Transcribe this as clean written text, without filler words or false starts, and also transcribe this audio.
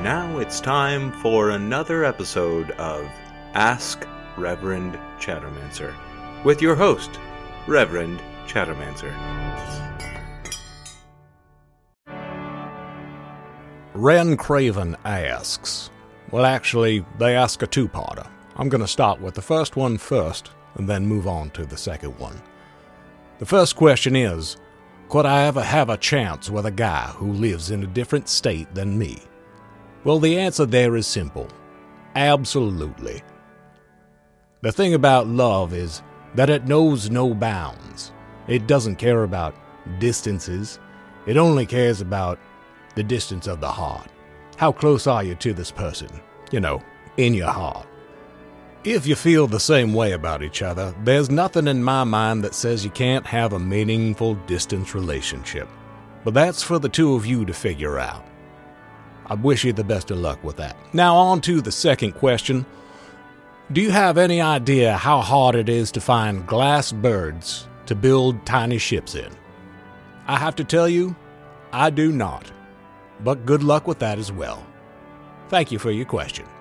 Now it's time for another episode of Ask Reverend Chattermancer with your host, Reverend Chattermancer. Ren Craven asks, well actually, they ask a two-parter. I'm going to start with the first one first, and then move on to the second one. The first question is, could I ever have a chance with a guy who lives in a different state than me? Well, the answer there is simple. Absolutely. The thing about love is that it knows no bounds. It doesn't care about distances. It only cares about the distance of the heart. How close are you to this person? In your heart. If you feel the same way about each other, there's nothing in my mind that says you can't have a meaningful distance relationship. But that's for the two of you to figure out. I wish you the best of luck with that. Now on to the second question. Do you have any idea how hard it is to find glass birds to build tiny ships in? I have to tell you, I do not. But good luck with that as well. Thank you for your question.